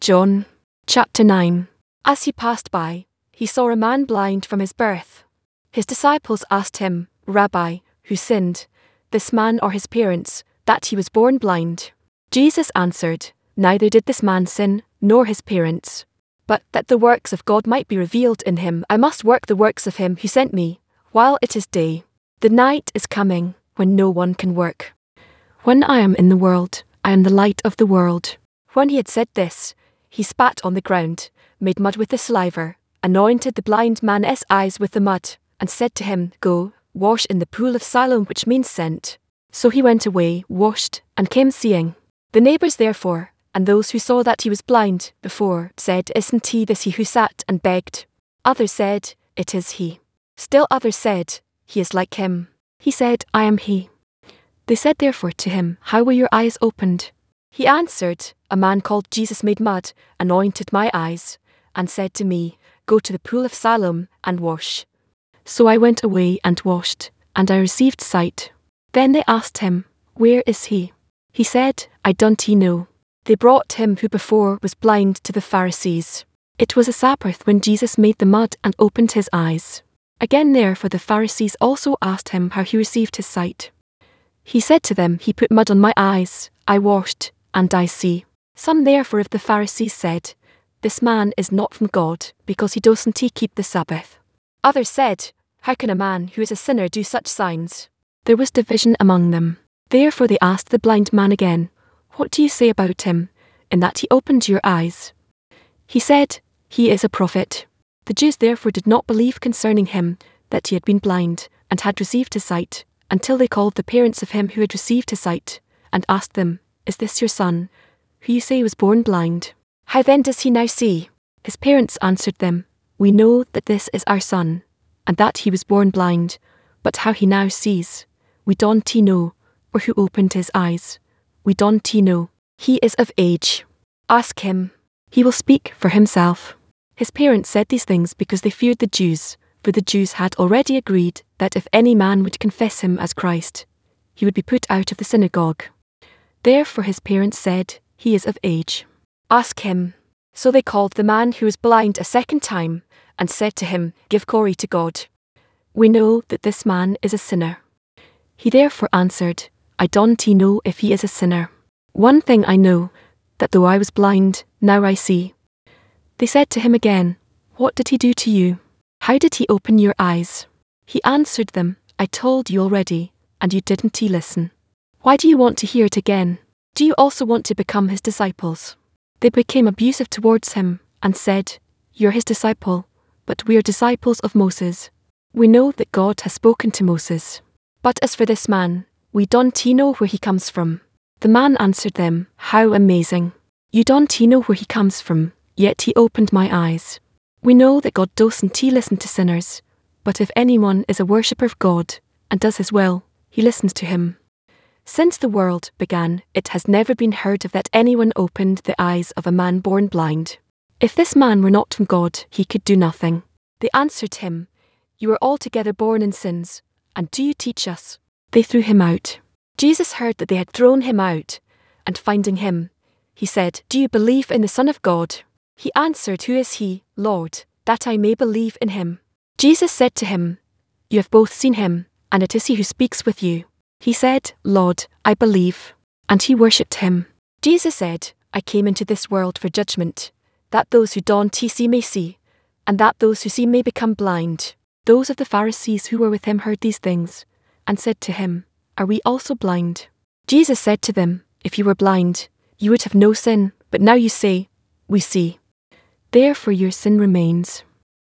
John chapter 9. As he passed by, he saw a man blind from his birth. His disciples asked him, Rabbi, who sinned, this man or his parents, that he was born blind? Jesus answered, Neither did this man sin, nor his parents, but that the works of God might be revealed in him. I must work the works of him who sent me, while it is day. The night is coming, when no one can work. When I am in the world, I am the light of the world. When he had said this, he spat on the ground, made mud with the saliva, anointed the blind man's eyes with the mud, and said to him, Go, wash in the pool of Siloam, which means sent. So he went away, washed, and came seeing. The neighbours therefore, and those who saw that he was blind before, said, Isn't he this he who sat and begged? Others said, It is he. Still others said, He is like him. He said, I am he. They said therefore to him, How were your eyes opened? He answered, A man called Jesus made mud, anointed my eyes, and said to me, Go to the pool of Siloam and wash. So I went away and washed, and I received sight. Then they asked him, Where is he? He said, I don't know. They brought him who before was blind to the Pharisees. It was a Sabbath when Jesus made the mud and opened his eyes. Again therefore the Pharisees also asked him how he received his sight. He said to them, He put mud on my eyes, I washed, and I see. Some therefore of the Pharisees said, This man is not from God, because he doesn't keep the Sabbath. Others said, How can a man who is a sinner do such signs? There was division among them. Therefore they asked the blind man again, What do you say about him, in that he opened your eyes? He said, He is a prophet. The Jews therefore did not believe concerning him, that he had been blind, and had received his sight, until they called the parents of him who had received his sight, and asked them, Is this your son, who you say was born blind? How then does he now see? His parents answered them, We know that this is our son, and that he was born blind, but how he now sees, we don't know, or who opened his eyes, we don't know. He is of age. Ask him. He will speak for himself. His parents said these things because they feared the Jews, for the Jews had already agreed that if any man would confess him as Christ, he would be put out of the synagogue. Therefore his parents said, He is of age. Ask him. So they called the man who was blind a second time, and said to him, Give glory to God. We know that this man is a sinner. He therefore answered, I don't know if he is a sinner. One thing I know, that though I was blind, now I see. They said to him again, What did he do to you? How did he open your eyes? He answered them, I told you already, and you didn't listen. Why do you want to hear it again? Do you also want to become his disciples? They became abusive towards him, and said, You're his disciple, but we are disciples of Moses. We know that God has spoken to Moses. But as for this man, we don't know where he comes from. The man answered them, How amazing! You don't know where he comes from, yet he opened my eyes. We know that God doesn't listen to sinners, but if anyone is a worshipper of God, and does his will, he listens to him. Since the world began, it has never been heard of that anyone opened the eyes of a man born blind. If this man were not from God, he could do nothing. They answered him, You are altogether born in sins, and do you teach us? They threw him out. Jesus heard that they had thrown him out, and finding him, he said, Do you believe in the Son of God? He answered, Who is he, Lord, that I may believe in him? Jesus said to him, You have both seen him, and it is he who speaks with you. He said, Lord, I believe. And he worshipped him. Jesus said, I came into this world for judgment, that those who don't see may see, and that those who see may become blind. Those of the Pharisees who were with him heard these things, and said to him, Are we also blind? Jesus said to them, If you were blind, you would have no sin, but now you say, We see. Therefore your sin remains.